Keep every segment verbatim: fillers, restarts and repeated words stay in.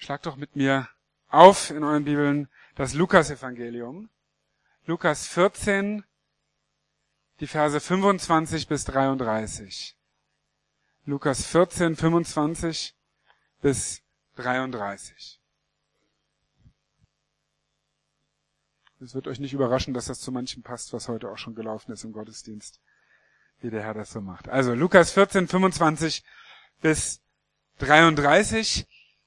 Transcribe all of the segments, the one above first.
Schlag doch mit mir auf in euren Bibeln das Lukas-Evangelium. Lukas vierzehn, die Verse fünfundzwanzig bis dreiunddreißig. Lukas vierzehn, fünfundzwanzig bis dreiunddreißig. Es wird euch nicht überraschen, dass das zu manchem passt, was heute auch schon gelaufen ist im Gottesdienst, wie der Herr das so macht. Also Lukas vierzehn, fünfundzwanzig bis dreiunddreißig.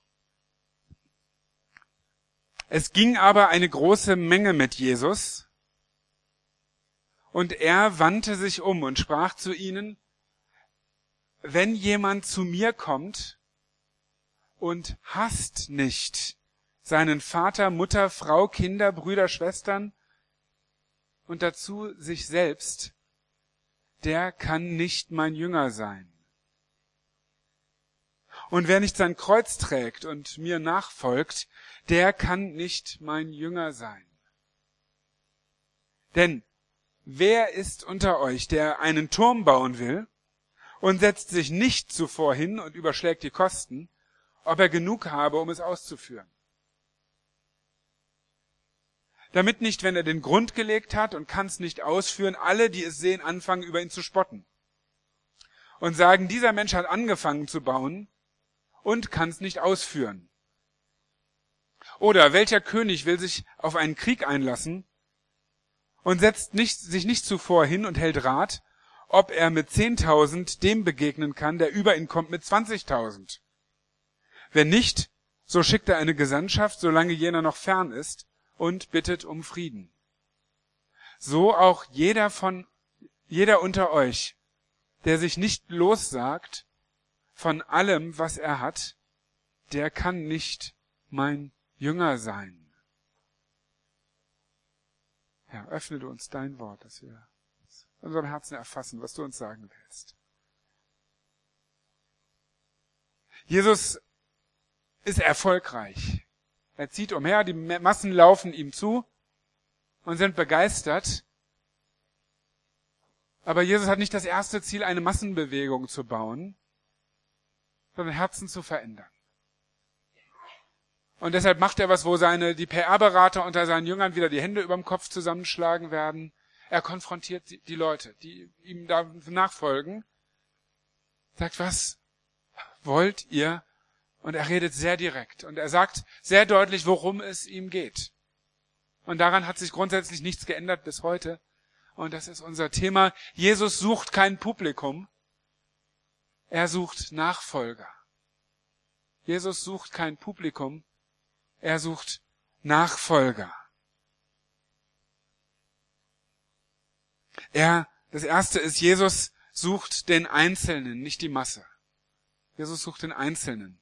Es ging aber eine große Menge mit Jesus, und er wandte sich um und sprach zu ihnen: Wenn jemand zu mir kommt und hasst nicht seinen Vater, Mutter, Frau, Kinder, Brüder, Schwestern und dazu sich selbst, der kann nicht mein Jünger sein. Und wer nicht sein Kreuz trägt und mir nachfolgt, der kann nicht mein Jünger sein. Denn wer ist unter euch, der einen Turm bauen will und setzt sich nicht zuvor hin und überschlägt die Kosten, ob er genug habe, um es auszuführen? Damit nicht, wenn er den Grund gelegt hat und kann es nicht ausführen, alle, die es sehen, anfangen, über ihn zu spotten und sagen, dieser Mensch hat angefangen zu bauen und kann es nicht ausführen. Oder welcher König will sich auf einen Krieg einlassen und setzt nicht, sich nicht zuvor hin und hält Rat, ob er mit zehntausend dem begegnen kann, der über ihn kommt mit zwanzigtausend. Wenn nicht, so schickt er eine Gesandtschaft, solange jener noch fern ist, und bittet um Frieden. So auch jeder von, jeder unter euch, der sich nicht lossagt von allem, was er hat, der kann nicht mein Jünger sein. Herr, öffne du uns dein Wort, dass wir in unserem Herzen erfassen, was du uns sagen willst. Jesus ist erfolgreich. Er zieht umher, die Massen laufen ihm zu und sind begeistert. Aber Jesus hat nicht das erste Ziel, eine Massenbewegung zu bauen, sondern Herzen zu verändern. Und deshalb macht er was, wo seine, die P R-Berater unter seinen Jüngern wieder die Hände überm Kopf zusammenschlagen werden. Er konfrontiert die Leute, die ihm da nachfolgen. Sagt, was wollt ihr? Und er redet sehr direkt. Und er sagt sehr deutlich, worum es ihm geht. Und daran hat sich grundsätzlich nichts geändert bis heute. Und das ist unser Thema. Jesus sucht kein Publikum. Er sucht Nachfolger. Jesus sucht kein Publikum. Er sucht Nachfolger. Er, das erste ist, Jesus sucht den Einzelnen, nicht die Masse. Jesus sucht den Einzelnen.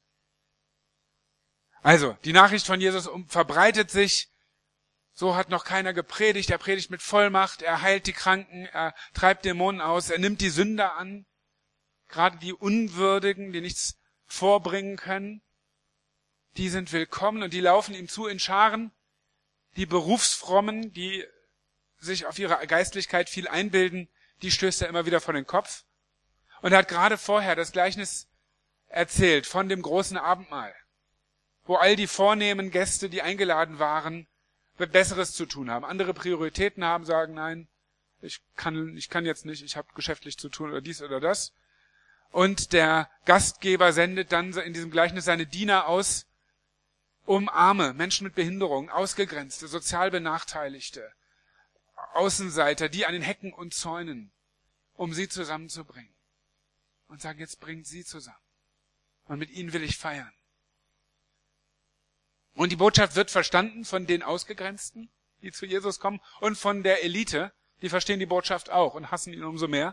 Also, die Nachricht von Jesus verbreitet sich. So hat noch keiner gepredigt. Er predigt mit Vollmacht. Er heilt die Kranken. Er treibt Dämonen aus. Er nimmt die Sünder an. Gerade die Unwürdigen, die nichts vorbringen können. Die sind willkommen und die laufen ihm zu in Scharen. Die Berufsfrommen, die sich auf ihre Geistlichkeit viel einbilden, die stößt er immer wieder vor den Kopf. Und er hat gerade vorher das Gleichnis erzählt von dem großen Abendmahl, wo all die vornehmen Gäste, die eingeladen waren, Besseres zu tun haben, andere Prioritäten haben, sagen, nein, ich kann, ich kann jetzt nicht, ich habe geschäftlich zu tun oder dies oder das. Und der Gastgeber sendet dann in diesem Gleichnis seine Diener aus, um Arme, Menschen mit Behinderung, Ausgegrenzte, sozial Benachteiligte, Außenseiter, die an den Hecken und Zäunen, um sie zusammenzubringen. Und sagen, jetzt bringt sie zusammen. Und mit ihnen will ich feiern. Und die Botschaft wird verstanden von den Ausgegrenzten, die zu Jesus kommen, und von der Elite, die verstehen die Botschaft auch und hassen ihn umso mehr.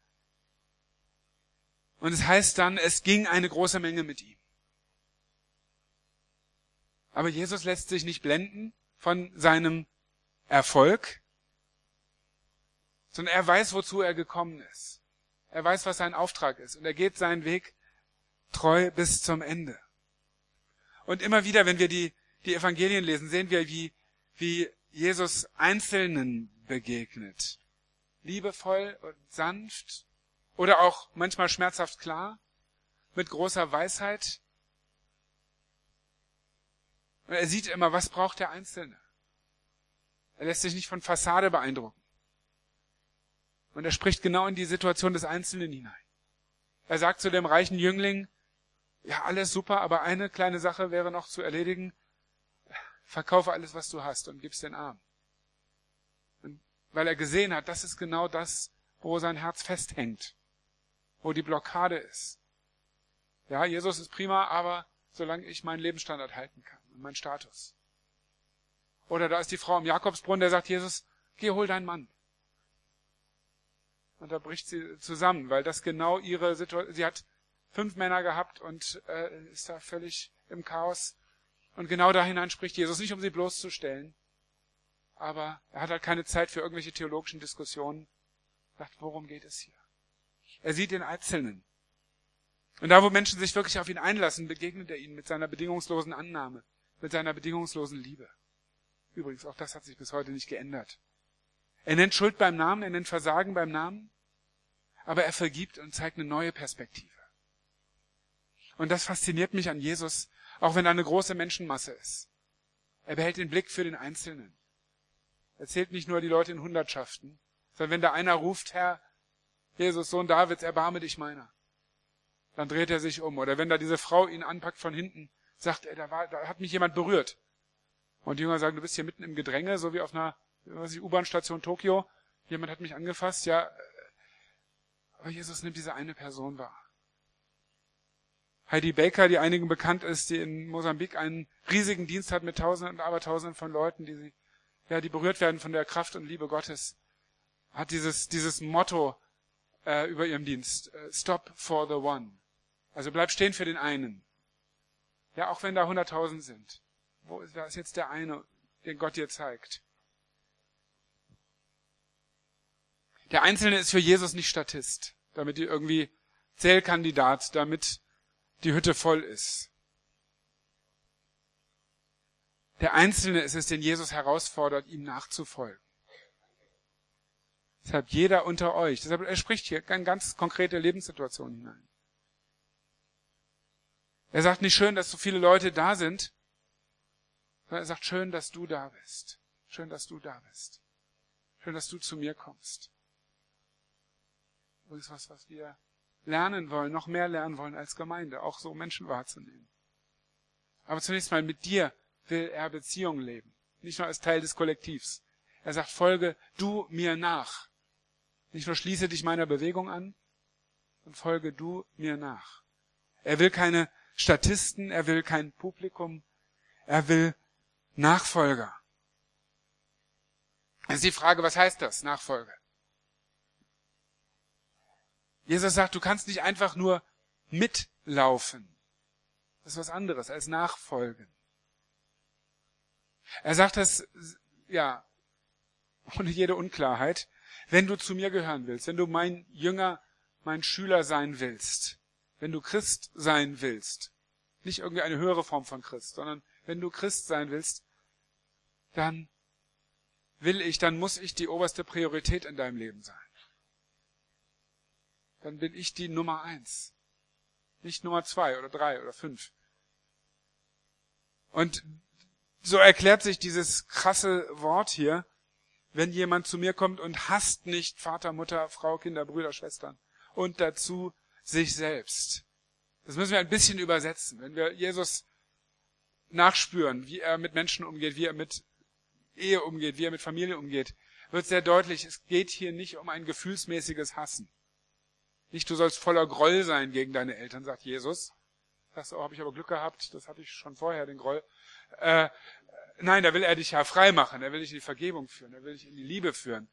Und es heißt dann, es ging eine große Menge mit ihm. Aber Jesus lässt sich nicht blenden von seinem Erfolg, sondern er weiß, wozu er gekommen ist. Er weiß, was sein Auftrag ist. Und er geht seinen Weg treu bis zum Ende. Und immer wieder, wenn wir die, die Evangelien lesen, sehen wir, wie, wie Jesus Einzelnen begegnet. Liebevoll und sanft oder auch manchmal schmerzhaft klar, mit großer Weisheit. Und er sieht immer, was braucht der Einzelne. Er lässt sich nicht von Fassade beeindrucken. Und er spricht genau in die Situation des Einzelnen hinein. Er sagt zu dem reichen Jüngling, ja, alles super, aber eine kleine Sache wäre noch zu erledigen. Verkaufe alles, was du hast und gib's den Armen. Und weil er gesehen hat, das ist genau das, wo sein Herz festhängt, wo die Blockade ist. Ja, Jesus ist prima, aber solange ich meinen Lebensstandard halten kann und meinen Status. Oder da ist die Frau im Jakobsbrunnen, der sagt, Jesus, geh, hol deinen Mann. Und da bricht sie zusammen, weil das genau ihre Situation, sie hat fünf Männer gehabt und äh, ist da völlig im Chaos. Und genau da hinein spricht Jesus, nicht um sie bloßzustellen, aber er hat halt keine Zeit für irgendwelche theologischen Diskussionen. Er sagt, worum geht es hier? Er sieht den Einzelnen. Und da, wo Menschen sich wirklich auf ihn einlassen, begegnet er ihnen mit seiner bedingungslosen Annahme, mit seiner bedingungslosen Liebe. Übrigens, auch das hat sich bis heute nicht geändert. Er nennt Schuld beim Namen, er nennt Versagen beim Namen, aber er vergibt und zeigt eine neue Perspektive. Und das fasziniert mich an Jesus, auch wenn da eine große Menschenmasse ist. Er behält den Blick für den Einzelnen. Er zählt nicht nur die Leute in Hundertschaften, sondern wenn da einer ruft, Herr, Jesus, Sohn Davids, erbarme dich meiner, dann dreht er sich um. Oder wenn da diese Frau ihn anpackt von hinten, sagt er, da, war, da hat mich jemand berührt. Und die Jünger sagen, du bist hier mitten im Gedränge, so wie auf einer was ich, U-Bahn-Station Tokio. Jemand hat mich angefasst, ja. Aber Jesus nimmt diese eine Person wahr. Heidi Baker, die einigen bekannt ist, die in Mosambik einen riesigen Dienst hat mit Tausenden und Abertausenden von Leuten, die, ja, die berührt werden von der Kraft und Liebe Gottes, hat dieses, dieses Motto äh, über ihrem Dienst, äh, Stop for the one. Also bleib stehen für den einen. Ja, auch wenn da hunderttausend sind. Wo ist, da ist jetzt der eine, den Gott dir zeigt. Der Einzelne ist für Jesus nicht Statist, damit die irgendwie Zählkandidat, damit die Hütte voll ist. Der Einzelne ist es, den Jesus herausfordert, ihm nachzufolgen. Deshalb jeder unter euch. Deshalb er spricht hier in ganz konkrete Lebenssituationen hinein. Er sagt nicht schön, dass so viele Leute da sind, sondern er sagt schön, dass du da bist. Schön, dass du da bist. Schön, dass du zu mir kommst. Übrigens was, was wir lernen wollen, noch mehr lernen wollen als Gemeinde, auch so Menschen wahrzunehmen. Aber zunächst mal mit dir will er Beziehungen leben, nicht nur als Teil des Kollektivs. Er sagt, folge du mir nach. Nicht nur schließe dich meiner Bewegung an, sondern folge du mir nach. Er will keine Statisten, er will kein Publikum, er will Nachfolger. Das ist die Frage, was heißt das, Nachfolge? Jesus sagt, du kannst nicht einfach nur mitlaufen. Das ist was anderes als nachfolgen. Er sagt das, ja, ohne jede Unklarheit, wenn du zu mir gehören willst, wenn du mein Jünger, mein Schüler sein willst, wenn du Christ sein willst, nicht irgendwie eine höhere Form von Christ, sondern wenn du Christ sein willst, dann will ich, dann muss ich die oberste Priorität in deinem Leben sein. Dann bin ich die Nummer eins. Nicht Nummer zwei oder drei oder fünf. Und so erklärt sich dieses krasse Wort hier, wenn jemand zu mir kommt und hasst nicht Vater, Mutter, Frau, Kinder, Brüder, Schwestern und dazu sich selbst. Das müssen wir ein bisschen übersetzen. Wenn wir Jesus nachspüren, wie er mit Menschen umgeht, wie er mit Ehe umgeht, wie er mit Familie umgeht, wird sehr deutlich, es geht hier nicht um ein gefühlsmäßiges Hassen. Nicht, du sollst voller Groll sein gegen deine Eltern, sagt Jesus. Sagst du, oh, habe ich aber Glück gehabt, das hatte ich schon vorher, den Groll. Äh, nein, da will er dich ja frei machen, er will dich in die Vergebung führen, er will dich in die Liebe führen.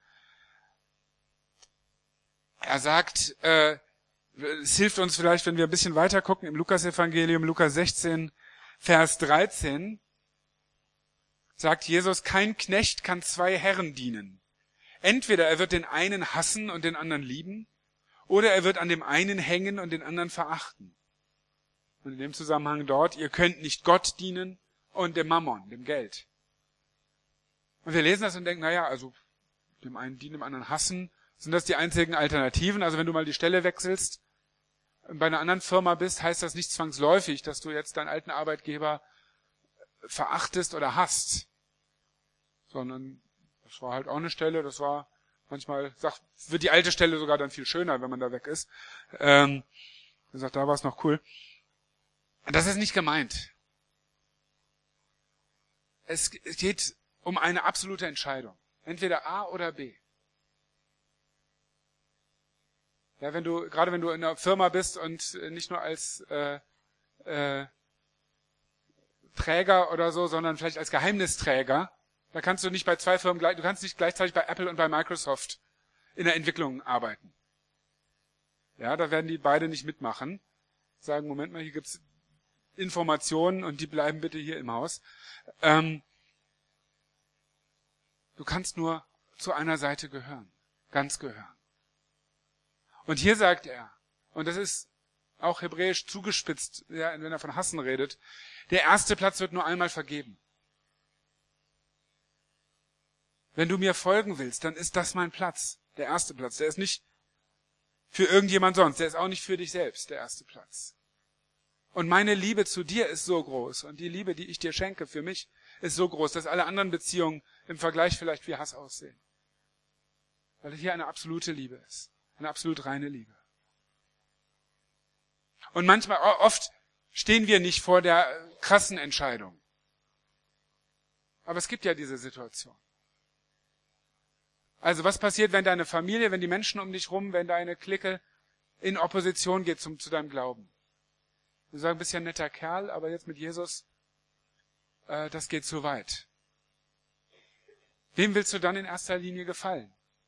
Er sagt, äh, es hilft uns vielleicht, wenn wir ein bisschen weiter gucken, im Lukas-Evangelium, Lukas sechzehn, Vers dreizehn, sagt Jesus, kein Knecht kann zwei Herren dienen. Entweder er wird den einen hassen und den anderen lieben, oder er wird an dem einen hängen und den anderen verachten. Und in dem Zusammenhang dort, ihr könnt nicht Gott dienen und dem Mammon, dem Geld. Und wir lesen das und denken, naja, also dem einen dienen, dem anderen hassen, sind das die einzigen Alternativen? Also wenn du mal die Stelle wechselst, bei einer anderen Firma bist, heißt das nicht zwangsläufig, dass du jetzt deinen alten Arbeitgeber verachtest oder hasst, sondern das war halt auch eine Stelle, das war manchmal, sagt, wird die alte Stelle sogar dann viel schöner, wenn man da weg ist. Ähm, er sagt, da war es noch cool. Das ist nicht gemeint. Es geht um eine absolute Entscheidung. Entweder A oder B. Ja, wenn du, gerade wenn du in einer Firma bist und nicht nur als äh, äh, Träger oder so, sondern vielleicht als Geheimnisträger, da kannst du nicht bei zwei Firmen gleich, du kannst nicht gleichzeitig bei Apple und bei Microsoft in der Entwicklung arbeiten. Ja, da werden die beide nicht mitmachen. Sagen, Moment mal, hier gibt's Informationen und die bleiben bitte hier im Haus. Ähm, du kannst nur zu einer Seite gehören, ganz gehören. Und hier sagt er, und das ist auch hebräisch zugespitzt, ja, wenn er von Hassen redet, der erste Platz wird nur einmal vergeben. Wenn du mir folgen willst, dann ist das mein Platz, der erste Platz. Der ist nicht für irgendjemand sonst, der ist auch nicht für dich selbst, der erste Platz. Und meine Liebe zu dir ist so groß und die Liebe, die ich dir schenke für mich, ist so groß, dass alle anderen Beziehungen im Vergleich vielleicht wie Hass aussehen. Weil hier eine absolute Liebe ist, eine absolut reine Liebe. Und manchmal, oft stehen wir nicht vor der krassen Entscheidung. Aber es gibt ja diese Situation. Also was passiert, wenn deine Familie, wenn die Menschen um dich rum, wenn deine Clique in Opposition geht zum, zu deinem Glauben? Wir sagen, bist ja ein netter Kerl, aber jetzt mit Jesus, äh, das geht zu weit. Wem willst du dann in erster Linie gefallen?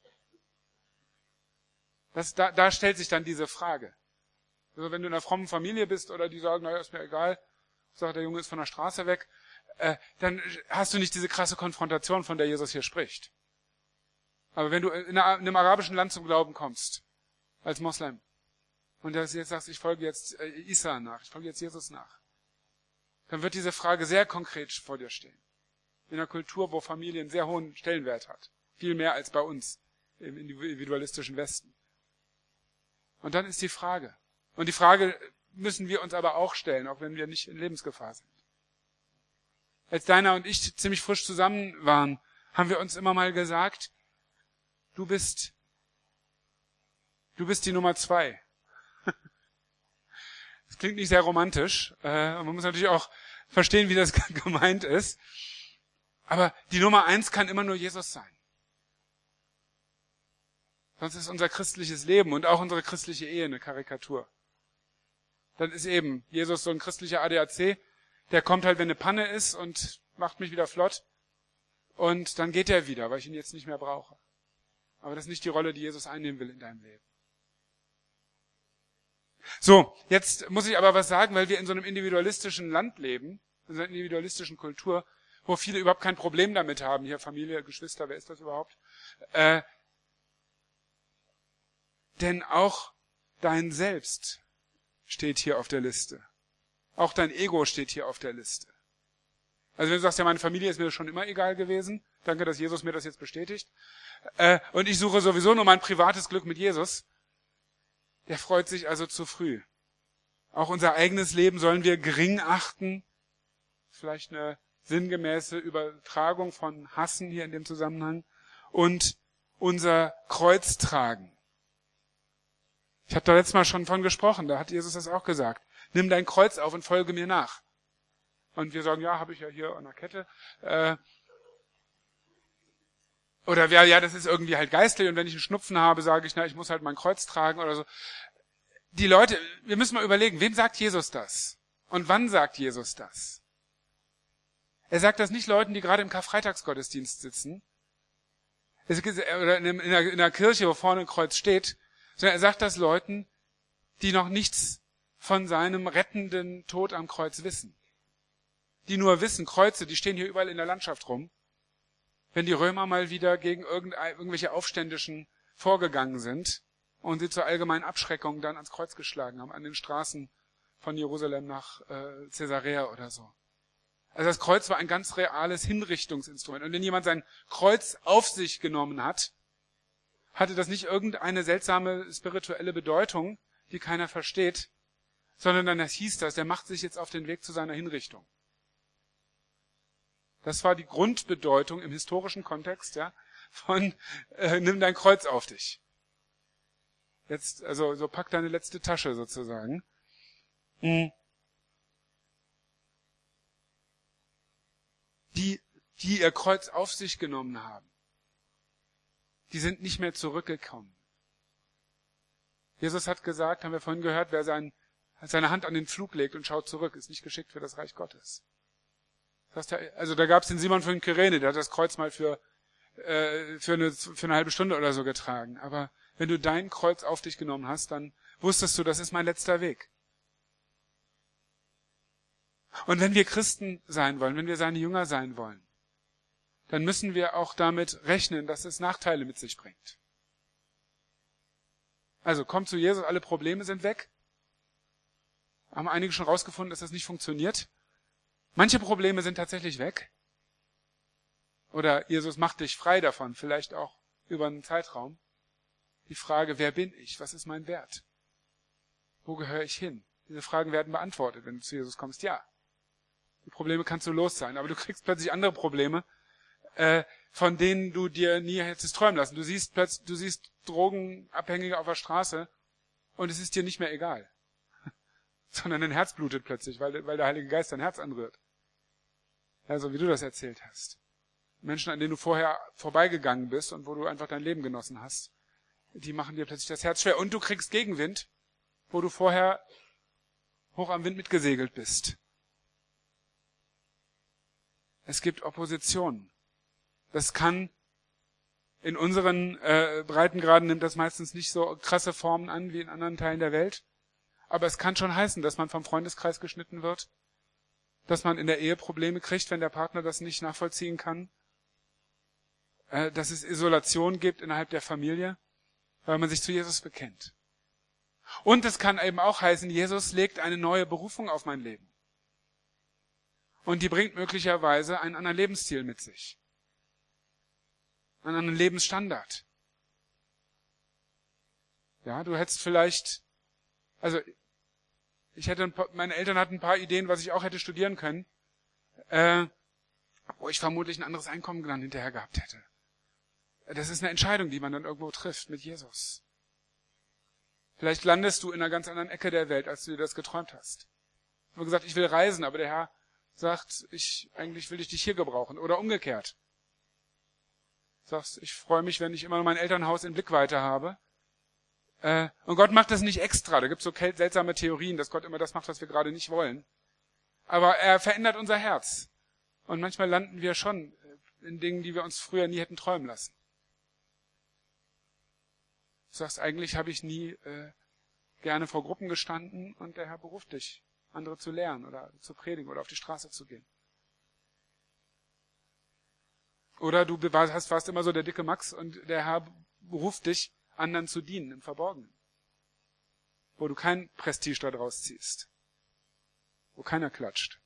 Das, da, da stellt sich dann diese Frage. Also wenn du in einer frommen Familie bist oder die sagen, naja, ist mir egal, sagt der Junge ist von der Straße weg, äh, dann hast du nicht diese krasse Konfrontation, von der Jesus hier spricht. Aber wenn du in einem arabischen Land zum Glauben kommst, als Moslem, und jetzt sagst, ich folge jetzt Isa nach, ich folge jetzt Jesus nach, dann wird diese Frage sehr konkret vor dir stehen. In einer Kultur, wo Familie einen sehr hohen Stellenwert hat. Viel mehr als bei uns im individualistischen Westen. Und dann ist die Frage. Und die Frage müssen wir uns aber auch stellen, auch wenn wir nicht in Lebensgefahr sind. Als Deiner und ich ziemlich frisch zusammen waren, haben wir uns immer mal gesagt, du bist, du bist die Nummer zwei. Das klingt nicht sehr romantisch. Äh, man muss natürlich auch verstehen, wie das gemeint ist. Aber die Nummer eins kann immer nur Jesus sein. Sonst ist unser christliches Leben und auch unsere christliche Ehe eine Karikatur. Dann ist eben Jesus so ein christlicher A D A C, der kommt halt, wenn eine Panne ist und macht mich wieder flott. Und dann geht er wieder, weil ich ihn jetzt nicht mehr brauche. Aber das ist nicht die Rolle, die Jesus einnehmen will in deinem Leben. So, jetzt muss ich aber was sagen, weil wir in so einem individualistischen Land leben, in so einer individualistischen Kultur, wo viele überhaupt kein Problem damit haben. Hier Familie, Geschwister, wer ist das überhaupt? Äh, denn auch dein Selbst steht hier auf der Liste. Auch dein Ego steht hier auf der Liste. Also wenn du sagst, ja, meine Familie ist mir schon immer egal gewesen, danke, dass Jesus mir das jetzt bestätigt, äh, und ich suche sowieso nur mein privates Glück mit Jesus, der freut sich also zu früh. Auch unser eigenes Leben sollen wir gering achten. Vielleicht eine sinngemäße Übertragung von Hassen hier in dem Zusammenhang. Und unser Kreuz tragen. Ich habe da letztes Mal schon von gesprochen, da hat Jesus das auch gesagt. Nimm dein Kreuz auf und folge mir nach. Und wir sagen, ja, habe ich ja hier an der Kette. Äh, Oder ja, ja, das ist irgendwie halt geistlich und wenn ich einen Schnupfen habe, sage ich, na, ich muss halt mein Kreuz tragen oder so. Die Leute, wir müssen mal überlegen, wem sagt Jesus das? Und wann sagt Jesus das? Er sagt das nicht Leuten, die gerade im Karfreitagsgottesdienst sitzen, oder in einer Kirche, wo vorne ein Kreuz steht, sondern er sagt das Leuten, die noch nichts von seinem rettenden Tod am Kreuz wissen. Die nur wissen, Kreuze, die stehen hier überall in der Landschaft rum. Wenn die Römer mal wieder gegen irgendwelche Aufständischen vorgegangen sind und sie zur allgemeinen Abschreckung dann ans Kreuz geschlagen haben, an den Straßen von Jerusalem nach äh, Caesarea oder so. Also das Kreuz war ein ganz reales Hinrichtungsinstrument. Und wenn jemand sein Kreuz auf sich genommen hat, hatte das nicht irgendeine seltsame spirituelle Bedeutung, die keiner versteht, sondern dann das hieß das, der macht sich jetzt auf den Weg zu seiner Hinrichtung. Das war die Grundbedeutung im historischen Kontext, ja, von äh, nimm dein Kreuz auf dich. Jetzt, also so pack deine letzte Tasche sozusagen. Hm. Die, die ihr Kreuz auf sich genommen haben, die sind nicht mehr zurückgekommen. Jesus hat gesagt, haben wir vorhin gehört, wer sein, seine Hand an den Pflug legt und schaut zurück, ist nicht geschickt für das Reich Gottes. Das heißt, also da gab es den Simon von Kyrene, der hat das Kreuz mal für, äh, für, eine, für eine halbe Stunde oder so getragen. Aber wenn du dein Kreuz auf dich genommen hast, dann wusstest du, das ist mein letzter Weg. Und wenn wir Christen sein wollen, wenn wir seine Jünger sein wollen, dann müssen wir auch damit rechnen, dass es Nachteile mit sich bringt. Also komm zu Jesus, alle Probleme sind weg. Haben einige schon rausgefunden, dass das nicht funktioniert. Manche Probleme sind tatsächlich weg. Oder Jesus macht dich frei davon, vielleicht auch über einen Zeitraum. Die Frage, wer bin ich? Was ist mein Wert? Wo gehöre ich hin? Diese Fragen werden beantwortet, wenn du zu Jesus kommst. Ja, die Probleme kannst du los sein, aber du kriegst plötzlich andere Probleme, äh, von denen du dir nie hättest träumen lassen. Du siehst plötzlich, du siehst Drogenabhängige auf der Straße und es ist dir nicht mehr egal. Sondern dein Herz blutet plötzlich, weil, weil der Heilige Geist dein Herz anrührt. Ja, so wie du das erzählt hast. Menschen, an denen du vorher vorbeigegangen bist und wo du einfach dein Leben genossen hast, die machen dir plötzlich das Herz schwer. Und du kriegst Gegenwind, wo du vorher hoch am Wind mitgesegelt bist. Es gibt Opposition. Das kann in unseren äh, Breitengraden nimmt das meistens nicht so krasse Formen an wie in anderen Teilen der Welt. Aber es kann schon heißen, dass man vom Freundeskreis geschnitten wird, dass man in der Ehe Probleme kriegt, wenn der Partner das nicht nachvollziehen kann, äh, dass es Isolation gibt innerhalb der Familie, weil man sich zu Jesus bekennt. Und es kann eben auch heißen, Jesus legt eine neue Berufung auf mein Leben. Und die bringt möglicherweise einen anderen Lebensstil mit sich. Einen anderen Lebensstandard. Ja, du hättest vielleicht, also ich hätte, ein paar, meine Eltern hatten ein paar Ideen, was ich auch hätte studieren können, äh, wo ich vermutlich ein anderes Einkommen dann hinterher gehabt hätte. Das ist eine Entscheidung, die man dann irgendwo trifft mit Jesus. Vielleicht landest du in einer ganz anderen Ecke der Welt, als du dir das geträumt hast. Ich habe gesagt, ich will reisen, aber der Herr sagt, ich eigentlich will ich dich hier gebrauchen. Oder umgekehrt. Du sagst, ich freue mich, wenn ich immer noch mein Elternhaus in Blickweite habe. Äh, und Gott macht das nicht extra. Da gibt es so seltsame Theorien, dass Gott immer das macht, was wir gerade nicht wollen. Aber er verändert unser Herz. Und manchmal landen wir schon in Dingen, die wir uns früher nie hätten träumen lassen. Du sagst, eigentlich habe ich nie äh, gerne vor Gruppen gestanden und der Herr beruft dich, andere zu lehren oder zu predigen oder auf die Straße zu gehen. Oder du warst, warst immer so der dicke Max und der Herr beruft dich, anderen zu dienen im Verborgenen. Wo du kein Prestige da draus ziehst. Wo keiner klatscht.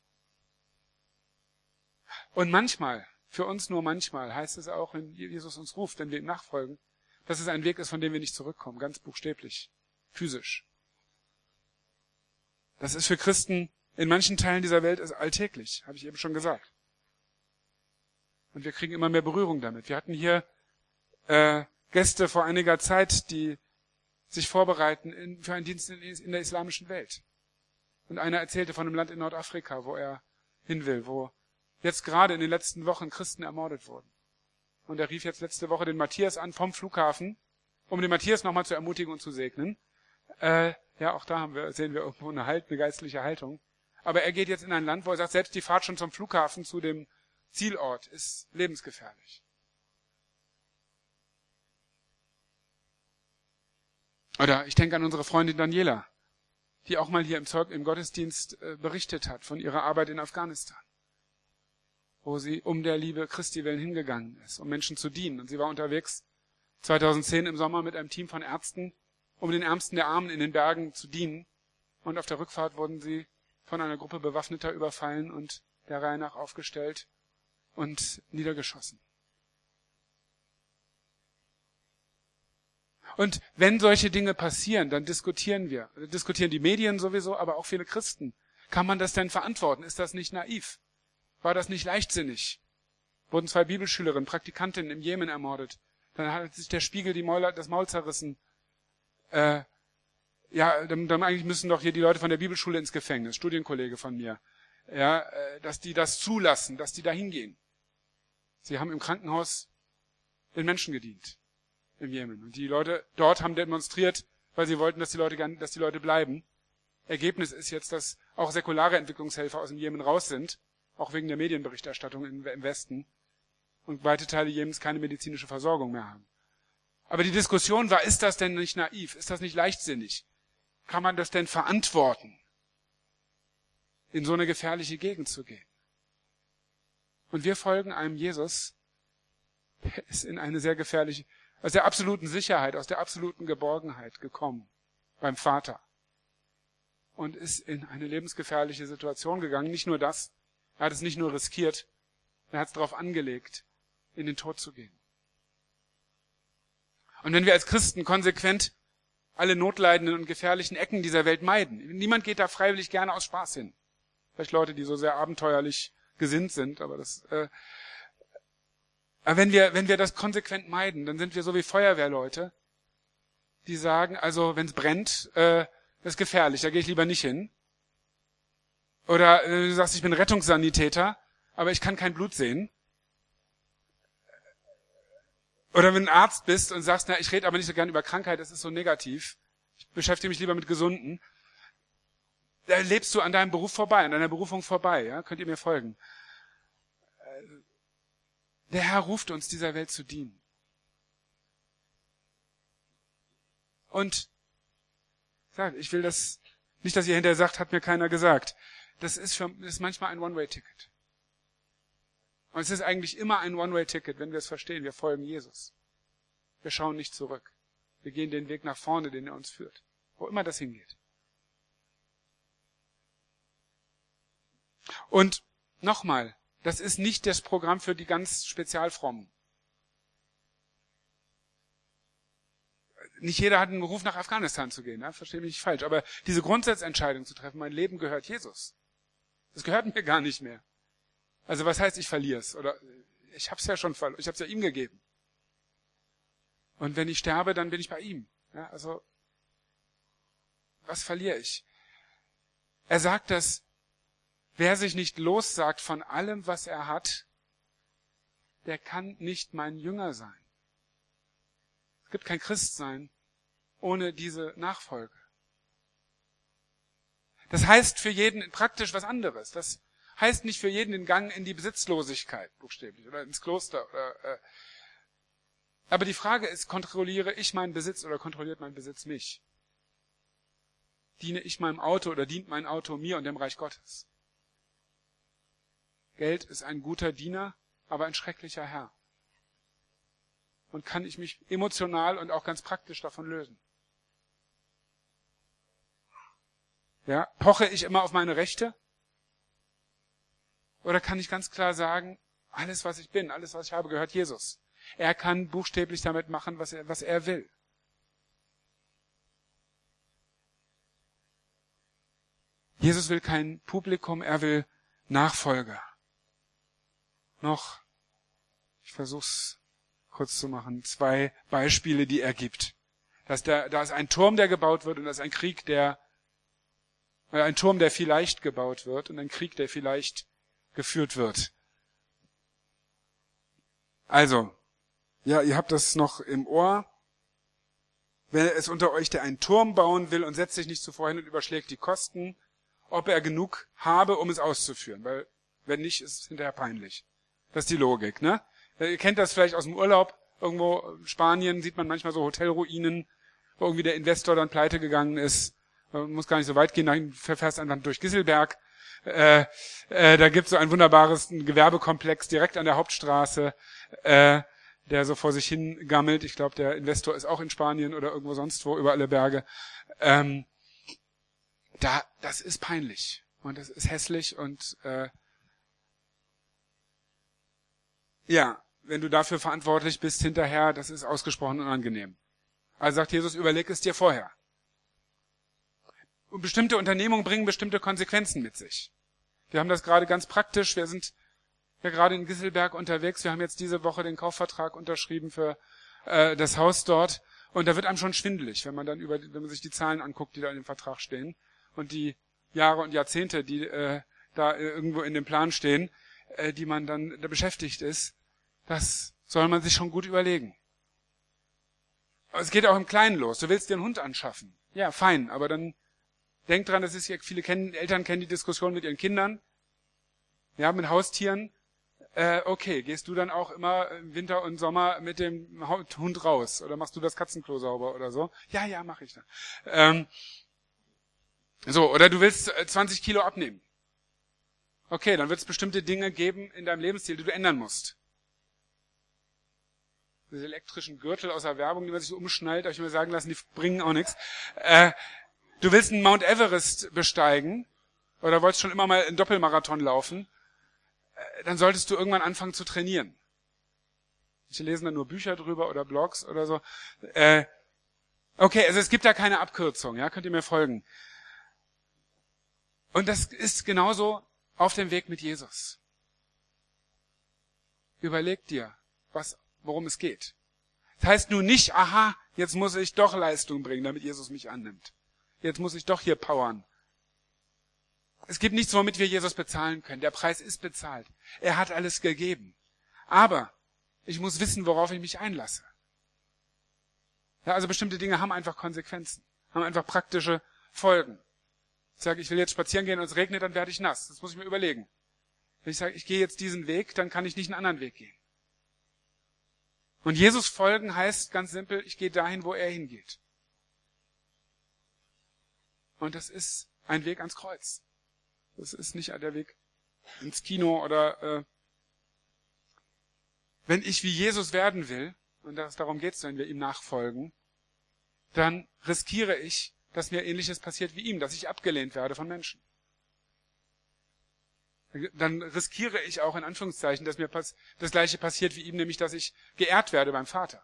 Und manchmal, für uns nur manchmal, heißt es auch, wenn Jesus uns ruft, wenn wir ihm nachfolgen, dass es ein Weg ist, von dem wir nicht zurückkommen, ganz buchstäblich, physisch. Das ist für Christen in manchen Teilen dieser Welt ist alltäglich, habe ich eben schon gesagt. Und wir kriegen immer mehr Berührung damit. Wir hatten hier äh, Gäste vor einiger Zeit, die sich vorbereiten in, für einen Dienst in, in der islamischen Welt. Und einer erzählte von einem Land in Nordafrika, wo er hin will, wo jetzt gerade in den letzten Wochen Christen ermordet wurden. Und er rief jetzt letzte Woche den Matthias an vom Flughafen, um den Matthias nochmal zu ermutigen und zu segnen. Äh, ja, auch da haben wir, sehen wir irgendwo eine, halt, eine geistliche Haltung. Aber er geht jetzt in ein Land, wo er sagt, selbst die Fahrt schon zum Flughafen zu dem Zielort ist lebensgefährlich. Oder ich denke an unsere Freundin Daniela, die auch mal hier im Zeug, im Gottesdienst äh, berichtet hat von ihrer Arbeit in Afghanistan, wo sie um der Liebe Christi willen hingegangen ist, um Menschen zu dienen. Und sie war unterwegs zweitausendzehn im Sommer mit einem Team von Ärzten, um den Ärmsten der Armen in den Bergen zu dienen. Und auf der Rückfahrt wurden sie von einer Gruppe Bewaffneter überfallen und der Reihe nach aufgestellt und niedergeschossen. Und wenn solche Dinge passieren, dann diskutieren wir. Diskutieren die Medien sowieso, aber auch viele Christen. Kann man das denn verantworten? Ist das nicht naiv? War das nicht leichtsinnig? wurden zwei Bibelschülerinnen, Praktikantinnen im Jemen ermordet. Dann hat sich der Spiegel die Maul, das Maul zerrissen. Äh, ja, dann, dann eigentlich müssen doch hier die Leute von der Bibelschule ins Gefängnis, Studienkollege von mir. Ja, äh, dass die das zulassen, dass die da hingehen. Sie haben im Krankenhaus den Menschen gedient im Jemen. Und die Leute dort haben demonstriert, weil sie wollten, dass die Leute, dass die Leute bleiben. Ergebnis ist jetzt, dass auch säkulare Entwicklungshelfer aus dem Jemen raus sind, auch wegen der Medienberichterstattung im Westen, und weite Teile Jemens keine medizinische Versorgung mehr haben. Aber die Diskussion war, ist das denn nicht naiv? Ist das nicht leichtsinnig? Kann man das denn verantworten, in so eine gefährliche Gegend zu gehen? Und wir folgen einem Jesus, der ist in eine sehr gefährliche, aus der absoluten Sicherheit, aus der absoluten Geborgenheit gekommen beim Vater und ist in eine lebensgefährliche Situation gegangen. Nicht nur das, er hat es nicht nur riskiert, er hat es darauf angelegt, in den Tod zu gehen. Und wenn wir als Christen konsequent alle notleidenden und gefährlichen Ecken dieser Welt meiden, niemand geht da freiwillig gerne aus Spaß hin. Vielleicht Leute, die so sehr abenteuerlich gesinnt sind, aber das, äh, aber wenn wir, wenn wir das konsequent meiden, dann sind wir so wie Feuerwehrleute, die sagen, also wenn es brennt, äh, das ist gefährlich, da gehe ich lieber nicht hin. Oder äh, du sagst, ich bin Rettungssanitäter, aber ich kann kein Blut sehen. Oder wenn du ein Arzt bist und sagst, na, ich rede aber nicht so gern über Krankheit, das ist so negativ, ich beschäftige mich lieber mit Gesunden, da lebst du an deinem Beruf vorbei, an deiner Berufung vorbei, ja? Könnt ihr mir folgen? Der Herr ruft uns, dieser Welt zu dienen. Und ich will das, nicht, dass ihr hinterher sagt, hat mir keiner gesagt. Das ist, für, das ist manchmal ein One-Way-Ticket. Und es ist eigentlich immer ein One-Way-Ticket, wenn wir es verstehen. Wir folgen Jesus. Wir schauen nicht zurück. Wir gehen den Weg nach vorne, den er uns führt. Wo immer das hingeht. Und nochmal, das ist nicht das Programm für die ganz Spezialfrommen. Nicht jeder hat einen Beruf, nach Afghanistan zu gehen, ja? Verstehe mich nicht falsch. Aber diese Grundsatzentscheidung zu treffen, mein Leben gehört Jesus. Das gehört mir gar nicht mehr. Also was heißt, ich verliere es? Oder ich habe es ja schon verloren, ich habe es ja ihm gegeben. Und wenn ich sterbe, dann bin ich bei ihm. Ja, also was verliere ich? Er sagt, dass wer sich nicht lossagt von allem, was er hat, der kann nicht mein Jünger sein. Es gibt kein Christsein ohne diese Nachfolge. Das heißt für jeden praktisch was anderes. Das heißt nicht für jeden den Gang in die Besitzlosigkeit, buchstäblich, oder ins Kloster. Oder, äh. Aber die Frage ist, kontrolliere ich meinen Besitz oder kontrolliert mein Besitz mich? Diene ich meinem Auto oder dient mein Auto mir und dem Reich Gottes? Geld ist ein guter Diener, aber ein schrecklicher Herr. Und kann ich mich emotional und auch ganz praktisch davon lösen? Ja, poche ich immer auf meine Rechte? Oder kann ich ganz klar sagen, alles, was ich bin, alles, was ich habe, gehört Jesus. Er kann buchstäblich damit machen, was er, was er will. Jesus will kein Publikum, er will Nachfolger. Noch, ich versuch's kurz zu machen, zwei Beispiele, die er gibt. Dass der, da ist ein Turm, der gebaut wird, und da ist ein Krieg, der, äh, ein Turm, der vielleicht gebaut wird, und ein Krieg, der vielleicht geführt wird. Also, ja, ihr habt das noch im Ohr. Wer es unter euch, der einen Turm bauen will und setzt sich nicht zuvor hin und überschlägt die Kosten, ob er genug habe, um es auszuführen. Weil, wenn nicht, ist es hinterher peinlich. Das ist die Logik, ne? Ihr kennt das vielleicht aus dem Urlaub. Irgendwo in Spanien sieht man manchmal so Hotelruinen, wo irgendwie der Investor dann pleite gegangen ist. Man muss gar nicht so weit gehen, dahin verfährst einfach durch Gisselberg. Äh, äh, da gibt's so ein wunderbares Gewerbekomplex direkt an der Hauptstraße, äh, der so vor sich hin gammelt. Ich glaube, der Investor ist auch in Spanien oder irgendwo sonst wo, über alle Berge. Ähm, da, das ist peinlich und das ist hässlich und äh, ja, wenn du dafür verantwortlich bist hinterher, das ist ausgesprochen unangenehm. Also sagt Jesus, überleg es dir vorher. Und bestimmte Unternehmungen bringen bestimmte Konsequenzen mit sich. Wir haben das gerade ganz praktisch. Wir sind Ja, gerade in Gisselberg unterwegs. Wir haben jetzt diese Woche den Kaufvertrag unterschrieben für äh, das Haus dort. Und da wird einem schon schwindelig, wenn man dann über, wenn man sich die Zahlen anguckt, die da in dem Vertrag stehen. Und die Jahre und Jahrzehnte, die äh, da äh, irgendwo in dem Plan stehen, äh, die man dann da beschäftigt ist. Das soll man sich schon gut überlegen. Aber es geht auch im Kleinen los. Du willst dir einen Hund anschaffen. Ja, fein, aber dann denk dran, das ist ja, viele kennen, Eltern kennen die Diskussion mit ihren Kindern. Ja, mit Haustieren. Äh, okay, gehst du dann auch immer im Winter und Sommer mit dem Hund raus? Oder machst du das Katzenklo sauber oder so? Ja, ja, mache ich dann. Ähm, so, oder du willst zwanzig Kilo abnehmen. Okay, dann wird es bestimmte Dinge geben in deinem Lebensstil, die du ändern musst. Diese elektrischen Gürtel aus der Werbung, die man sich so umschnallt, habe ich mir sagen lassen, die bringen auch nichts. Äh, du willst einen Mount Everest besteigen oder wolltest schon immer mal einen Doppelmarathon laufen, äh, dann solltest du irgendwann anfangen zu trainieren. Ich lese dann nur Bücher drüber oder Blogs oder so. Äh, okay, also es gibt da keine Abkürzung, ja, könnt ihr mir folgen. Und das ist genauso auf dem Weg mit Jesus. Überleg dir, was worum es geht. Das heißt nun nicht, aha, jetzt muss ich doch Leistung bringen, damit Jesus mich annimmt. Jetzt muss ich doch hier powern. Es gibt nichts, womit wir Jesus bezahlen können. Der Preis ist bezahlt. Er hat alles gegeben. Aber ich muss wissen, worauf ich mich einlasse. Ja, also bestimmte Dinge haben einfach Konsequenzen, haben einfach praktische Folgen. Ich sage, ich will jetzt spazieren gehen und es regnet, dann werde ich nass. Das muss ich mir überlegen. Wenn ich sage, ich gehe jetzt diesen Weg, dann kann ich nicht einen anderen Weg gehen. Und Jesus folgen heißt ganz simpel, ich gehe dahin, wo er hingeht. Und das ist ein Weg ans Kreuz. Das ist nicht der Weg ins Kino oder äh, wenn ich wie Jesus werden will, und das, darum geht es, wenn wir ihm nachfolgen, dann riskiere ich, dass mir Ähnliches passiert wie ihm, dass ich abgelehnt werde von Menschen. Dann riskiere ich auch in Anführungszeichen, dass mir das Gleiche passiert wie ihm, nämlich dass ich geehrt werde beim Vater.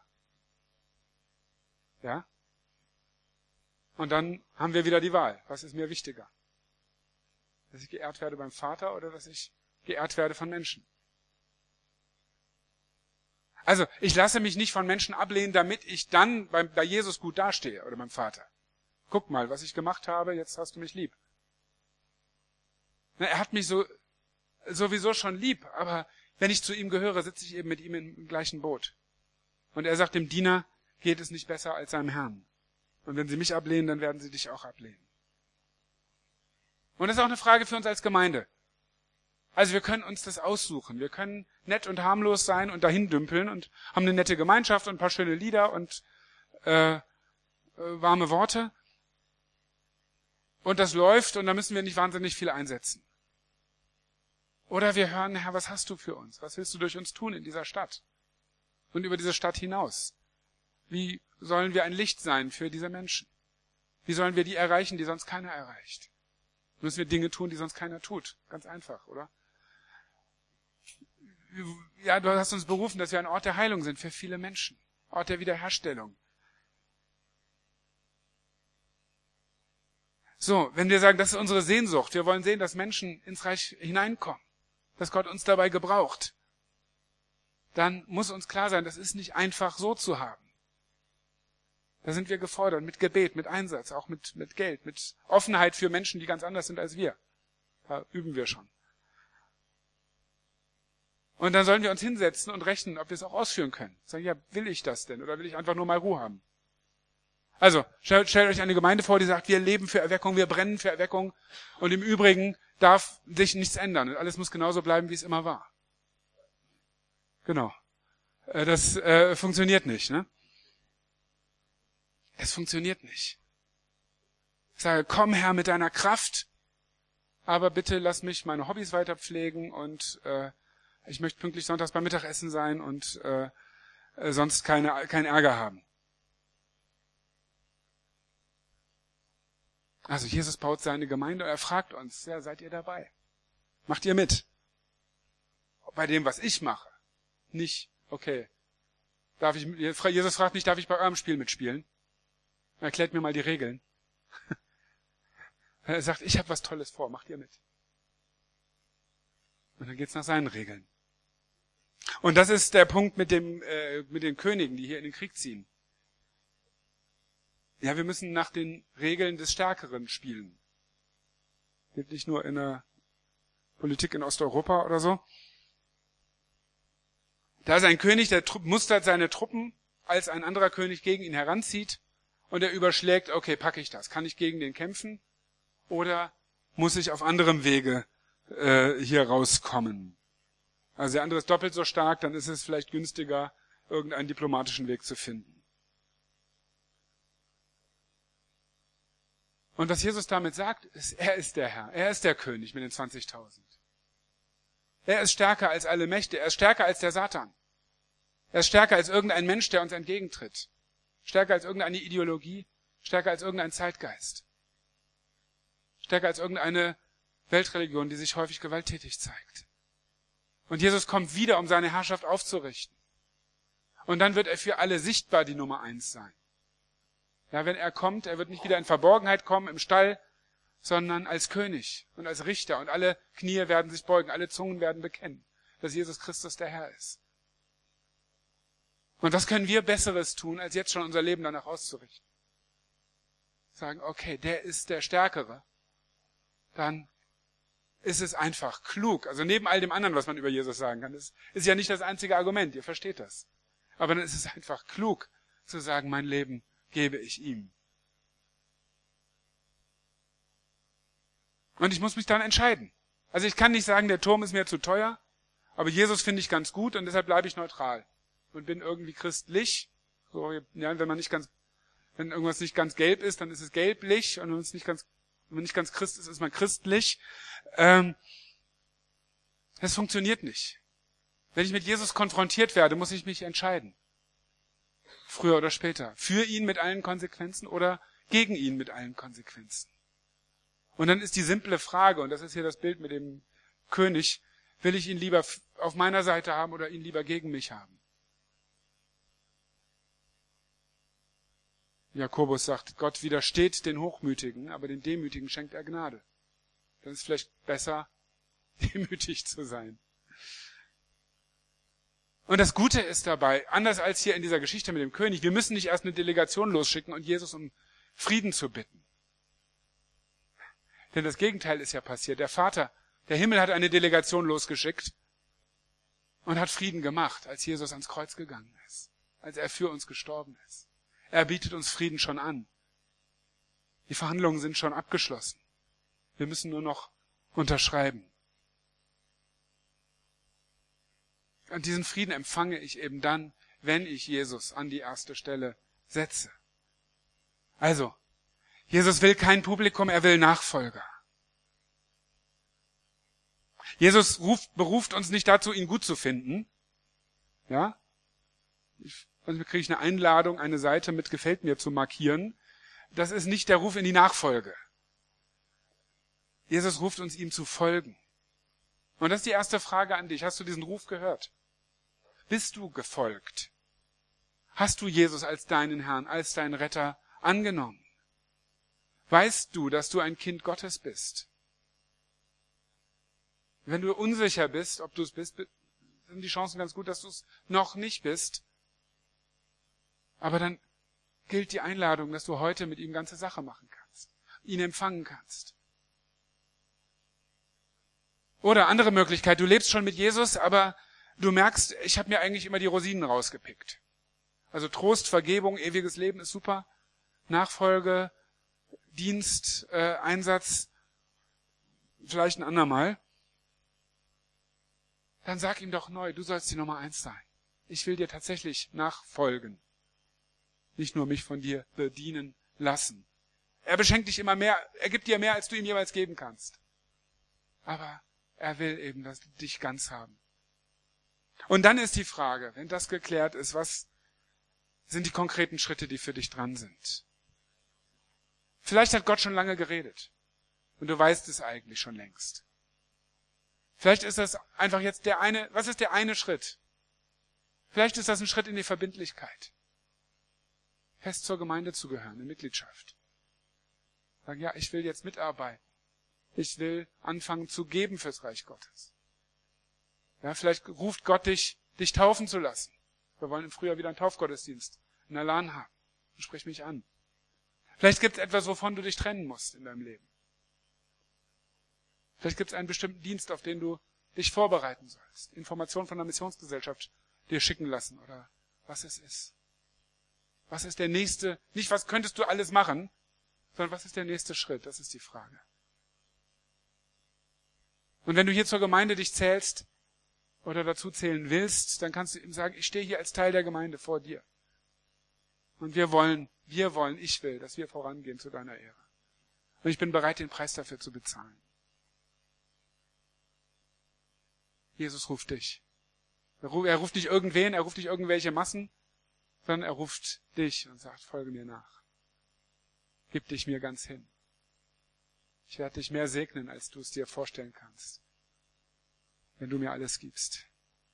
Ja? Und dann haben wir wieder die Wahl. Was ist mir wichtiger? Dass ich geehrt werde beim Vater oder dass ich geehrt werde von Menschen? Also, ich lasse mich nicht von Menschen ablehnen, damit ich dann bei, bei Jesus gut dastehe oder beim Vater. Guck mal, was ich gemacht habe, jetzt hast du mich lieb. Er hat mich so sowieso schon lieb, aber wenn ich zu ihm gehöre, sitze ich eben mit ihm im gleichen Boot. Und er sagt dem Diener, geht es nicht besser als seinem Herrn. Und wenn sie mich ablehnen, dann werden sie dich auch ablehnen. Und das ist auch eine Frage für uns als Gemeinde. Also wir können uns das aussuchen. Wir können nett und harmlos sein und dahin dümpeln und haben eine nette Gemeinschaft und ein paar schöne Lieder und äh, äh, warme Worte. Und das läuft und da müssen wir nicht wahnsinnig viel einsetzen. Oder wir hören, Herr, was hast du für uns? Was willst du durch uns tun in dieser Stadt? Und über diese Stadt hinaus? Wie sollen wir ein Licht sein für diese Menschen? Wie sollen wir die erreichen, die sonst keiner erreicht? Müssen wir Dinge tun, die sonst keiner tut? Ganz einfach, oder? Ja, du hast uns berufen, dass wir ein Ort der Heilung sind für viele Menschen. Ort der Wiederherstellung. So, wenn wir sagen, das ist unsere Sehnsucht, wir wollen sehen, dass Menschen ins Reich hineinkommen, dass Gott uns dabei gebraucht, dann muss uns klar sein, das ist nicht einfach so zu haben. Da sind wir gefordert mit Gebet, mit Einsatz, auch mit, mit Geld, mit Offenheit für Menschen, die ganz anders sind als wir. Da üben wir schon. Und dann sollen wir uns hinsetzen und rechnen, ob wir es auch ausführen können. Sagen, ja, will ich das denn? Oder will ich einfach nur mal Ruhe haben? Also, stellt, stellt euch eine Gemeinde vor, die sagt, wir leben für Erweckung, wir brennen für Erweckung. Und im Übrigen darf sich nichts ändern. Und alles muss genauso bleiben, wie es immer war. Genau. Das äh, funktioniert nicht, ne? Es funktioniert nicht. Ich sage, komm Herr mit deiner Kraft, aber bitte lass mich meine Hobbys weiter pflegen und äh, ich möchte pünktlich sonntags beim Mittagessen sein und äh, sonst keine, keinen Ärger haben. Also Jesus baut seine Gemeinde und er fragt uns, ja, seid ihr dabei? Macht ihr mit? Bei dem, was ich mache. Nicht, okay. Darf ich, Jesus fragt nicht, darf ich bei eurem Spiel mitspielen? Erklärt mir mal die Regeln. Er sagt, ich habe was Tolles vor, macht ihr mit. Und dann geht's nach seinen Regeln. Und das ist der Punkt mit dem, äh, mit den Königen, die hier in den Krieg ziehen. Ja, wir müssen nach den Regeln des Stärkeren spielen. Geht nicht nur in der Politik in Osteuropa oder so. Da ist ein König, der mustert seine Truppen, als ein anderer König gegen ihn heranzieht und er überschlägt, okay, packe ich das? Kann ich gegen den kämpfen? Oder muss ich auf anderem Wege äh, hier rauskommen? Also der andere ist doppelt so stark, dann ist es vielleicht günstiger, irgendeinen diplomatischen Weg zu finden. Und was Jesus damit sagt, ist, er ist der Herr, er ist der König mit den zwanzigtausend. Er ist stärker als alle Mächte, er ist stärker als der Satan. Er ist stärker als irgendein Mensch, der uns entgegentritt. Stärker als irgendeine Ideologie, stärker als irgendein Zeitgeist. Stärker als irgendeine Weltreligion, die sich häufig gewalttätig zeigt. Und Jesus kommt wieder, um seine Herrschaft aufzurichten. Und dann wird er für alle sichtbar die Nummer eins sein. Ja, wenn er kommt, er wird nicht wieder in Verborgenheit kommen im Stall, sondern als König und als Richter. Und alle Knie werden sich beugen, alle Zungen werden bekennen, dass Jesus Christus der Herr ist. Und was können wir Besseres tun, als jetzt schon unser Leben danach auszurichten? Sagen, okay, der ist der Stärkere. Dann ist es einfach klug. Also neben all dem anderen, was man über Jesus sagen kann, das ist ja nicht das einzige Argument, ihr versteht das. Aber dann ist es einfach klug zu sagen, mein Leben gebe ich ihm. Und ich muss mich dann entscheiden. Also ich kann nicht sagen, der Turm ist mir zu teuer, aber Jesus finde ich ganz gut und deshalb bleibe ich neutral und bin irgendwie christlich. So, ja, wenn man nicht ganz, wenn irgendwas nicht ganz gelb ist, dann ist es gelblich und wenn es nicht ganz, wenn man nicht ganz Christ ist, ist man christlich. Ähm, das funktioniert nicht. Wenn ich mit Jesus konfrontiert werde, muss ich mich entscheiden. Früher oder später. Für ihn mit allen Konsequenzen oder gegen ihn mit allen Konsequenzen. Und dann ist die simple Frage, und das ist hier das Bild mit dem König, will ich ihn lieber auf meiner Seite haben oder ihn lieber gegen mich haben? Jakobus sagt, Gott widersteht den Hochmütigen, aber den Demütigen schenkt er Gnade. Dann ist es vielleicht besser, demütig zu sein. Und das Gute ist dabei, anders als hier in dieser Geschichte mit dem König, wir müssen nicht erst eine Delegation losschicken und Jesus um Frieden zu bitten. Denn das Gegenteil ist ja passiert. Der Vater, der Himmel hat eine Delegation losgeschickt und hat Frieden gemacht, als Jesus ans Kreuz gegangen ist, als er für uns gestorben ist. Er bietet uns Frieden schon an. Die Verhandlungen sind schon abgeschlossen. Wir müssen nur noch unterschreiben. Und diesen Frieden empfange ich eben dann, wenn ich Jesus an die erste Stelle setze. Also, Jesus will kein Publikum, er will Nachfolger. Jesus ruft, beruft uns nicht dazu, ihn gut zu finden. Ja? Ich, also kriege ich eine Einladung, eine Seite mit gefällt mir zu markieren. Das ist nicht der Ruf in die Nachfolge. Jesus ruft uns, ihm zu folgen. Und das ist die erste Frage an dich. Hast du diesen Ruf gehört? Bist du gefolgt? Hast du Jesus als deinen Herrn, als deinen Retter angenommen? Weißt du, dass du ein Kind Gottes bist? Wenn du unsicher bist, ob du es bist, sind die Chancen ganz gut, dass du es noch nicht bist. Aber dann gilt die Einladung, dass du heute mit ihm ganze Sache machen kannst, ihn empfangen kannst. Oder andere Möglichkeit, du lebst schon mit Jesus, aber du merkst, ich habe mir eigentlich immer die Rosinen rausgepickt. Also Trost, Vergebung, ewiges Leben ist super. Nachfolge, Dienst, äh, Einsatz, vielleicht ein andermal. Dann sag ihm doch neu, du sollst die Nummer eins sein. Ich will dir tatsächlich nachfolgen. Nicht nur mich von dir bedienen lassen. Er beschenkt dich immer mehr, er gibt dir mehr, als du ihm jeweils geben kannst. Aber er will eben, dass du dich ganz haben. Und dann ist die Frage, wenn das geklärt ist, was sind die konkreten Schritte, die für dich dran sind? Vielleicht hat Gott schon lange geredet und du weißt es eigentlich schon längst. Vielleicht ist das einfach jetzt der eine, was ist der eine Schritt? Vielleicht ist das ein Schritt in die Verbindlichkeit. Fest zur Gemeinde zu gehören, in Mitgliedschaft. Sagen, ja, ich will jetzt mitarbeiten. Ich will anfangen zu geben fürs Reich Gottes. Ja, vielleicht ruft Gott dich dich taufen zu lassen. Wir wollen im Frühjahr wieder einen Taufgottesdienst in Alan haben. Sprich mich an. Vielleicht gibt es etwas, wovon du dich trennen musst in deinem Leben. Vielleicht gibt es einen bestimmten Dienst, auf den du dich vorbereiten sollst. Informationen von der Missionsgesellschaft dir schicken lassen oder was es ist. Was ist der nächste, nicht was könntest du alles machen, sondern was ist der nächste Schritt? Das ist die Frage. Und wenn du hier zur Gemeinde dich zählst oder dazu zählen willst, dann kannst du ihm sagen, ich stehe hier als Teil der Gemeinde vor dir. Und wir wollen, wir wollen, ich will, dass wir vorangehen zu deiner Ehre. Und ich bin bereit, den Preis dafür zu bezahlen. Jesus ruft dich. Er ruft nicht irgendwen, er ruft nicht irgendwelche Massen, sondern er ruft dich und sagt, folge mir nach. Gib dich mir ganz hin. Ich werde dich mehr segnen, als du es dir vorstellen kannst, wenn du mir alles gibst.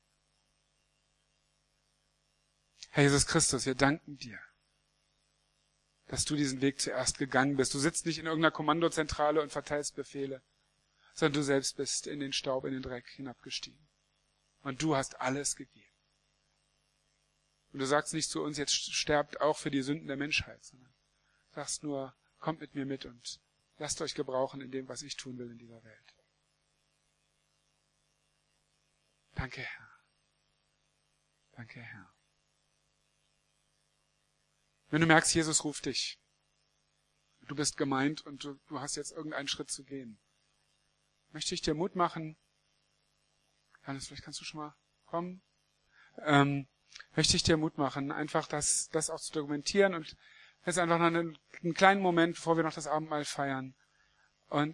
Herr Jesus Christus, wir danken dir, dass du diesen Weg zuerst gegangen bist. Du sitzt nicht in irgendeiner Kommandozentrale und verteilst Befehle, sondern du selbst bist in den Staub, in den Dreck hinabgestiegen. Und du hast alles gegeben. Und du sagst nicht zu uns, jetzt sterbt auch für die Sünden der Menschheit, sondern sagst nur, kommt mit mir mit und lasst euch gebrauchen in dem, was ich tun will in dieser Welt. Danke, Herr. Danke, Herr. Wenn du merkst, Jesus ruft dich, du bist gemeint und du, du hast jetzt irgendeinen Schritt zu gehen, möchte ich dir Mut machen. Johannes, vielleicht kannst du schon mal kommen. Ähm, möchte ich dir Mut machen, einfach das, das auch zu dokumentieren und jetzt einfach noch einen, einen kleinen Moment, bevor wir noch das Abendmahl feiern. Und,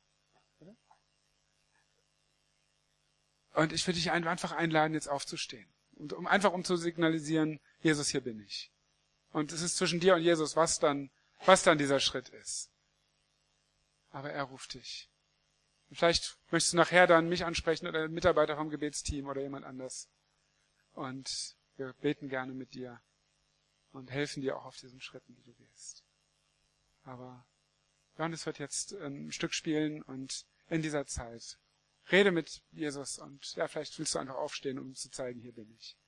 und ich würde dich einfach einladen, jetzt aufzustehen. Und um, einfach um zu signalisieren, Jesus, hier bin ich. Und es ist zwischen dir und Jesus, was dann, was dann dieser Schritt ist. Aber er ruft dich. Und vielleicht möchtest du nachher dann mich ansprechen oder einen Mitarbeiter vom Gebetsteam oder jemand anders. Und wir beten gerne mit dir und helfen dir auch auf diesen Schritten, die du gehst. Aber Johannes wird jetzt ein Stück spielen und in dieser Zeit rede mit Jesus und ja, vielleicht willst du einfach aufstehen, um zu zeigen, hier bin ich.